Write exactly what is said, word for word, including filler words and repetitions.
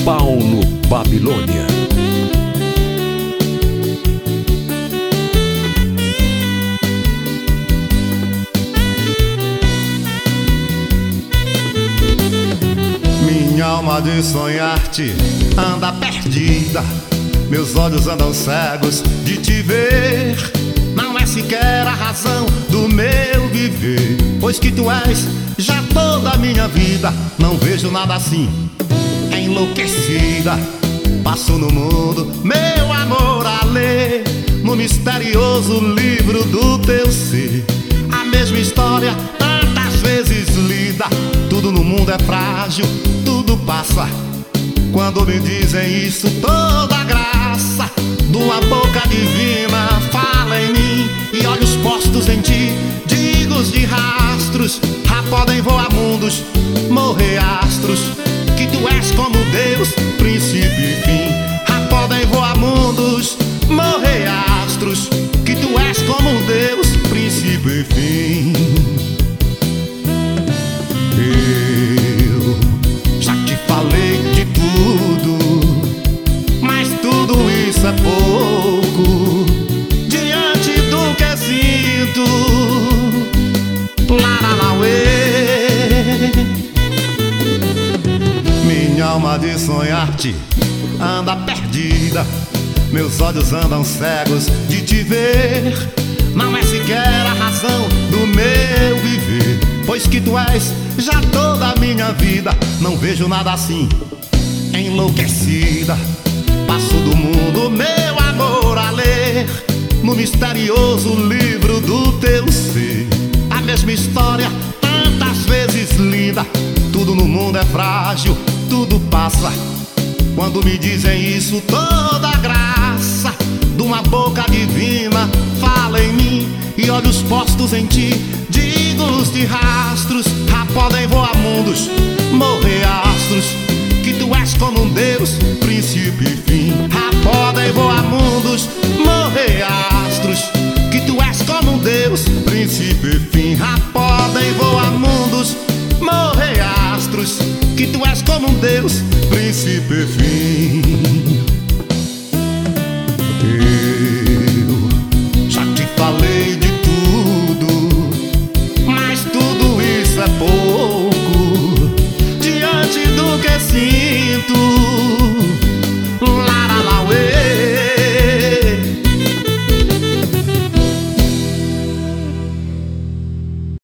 Paulo Babilônia. Minha alma de sonhar-te anda perdida, meus olhos andam cegos de te ver. Não é sequer a razão do meu viver, pois que tu és já toda a minha vida. Não vejo nada assim, enlouquecida. Passo no mundo, meu amor, a ler no misterioso livro do teu ser. A mesma história tantas vezes lida. Tudo no mundo é frágil, tudo passa. Quando me dizem isso, toda a graça de uma boca divina fala em mim, e olhos postos em ti, digos de rastros, já podem voar mundos, morrer astros. Que tu és como Deus, princípio e fim. Já podem voar mundos, morrer astros. Que tu és como Deus, princípio e fim. Eu já te falei de tudo, mas tudo isso é pouco diante do que sinto. Laralauê. Minha alma de sonhar-te anda perdida, meus olhos andam cegos de te ver. Não é sequer a razão do meu viver, pois que tu és já toda a minha vida. Não vejo nada assim, enlouquecida. Passo do mundo, meu amor, a ler no misterioso livro do teu ser. A mesma história tantas vezes lida. Tudo no mundo é frágil, tudo passa. Quando me dizem isso, toda a graça de uma boca divina fala em mim, e olhos postos em ti, digos de rastros, já podem voar mundos, morrer astros. Que tu és como um Deus, princípio e fim. Já podem voar mundos, morrer astros. Que tu és como um Deus, princípio e fim. Já podem voar mundos, morrer astros. Que tu és como um Deus, princípio e fim. Eu já te falei de tudo, mas tudo isso é pouco diante do que sinto.